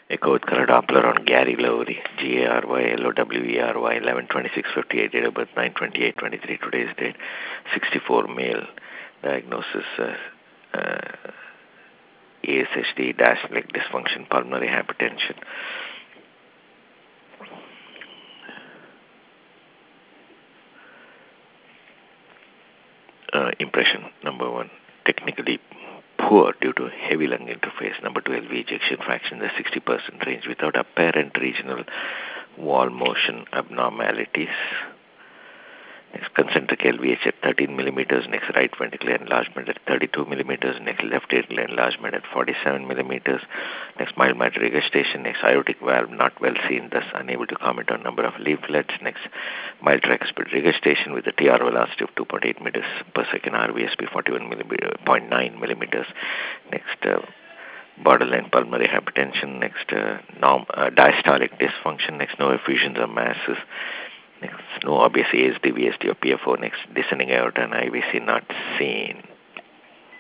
Echo with color Doppler on Gary Lowry, Gary Lowery, 11/26/58, date of birth 9/28/23, today's date, 64, male, diagnosis ASHD, dash leg dysfunction, pulmonary hypertension. Impression, number one, technically poor due to heavy lung interface. Number two, LV ejection fraction in the 60% range without apparent regional wall motion abnormalities. Next, concentric LVH at 13 millimeters. Next, right ventricular enlargement at 32 millimeters. Next, left atrial enlargement at 47 millimeters. Next, mild mitral regurgitation. Next, aortic valve not well seen, thus unable to comment on number of leaflets. Next, mild tricuspid regurgitation with a TR velocity of 2.8 meters per second. RVSP 41.9 millimeters. Next, borderline pulmonary hypertension. Next, diastolic dysfunction. Next, no effusions or masses. Next, no obvious ASD, VSD or PFO. Next, descending aorta and IVC not seen.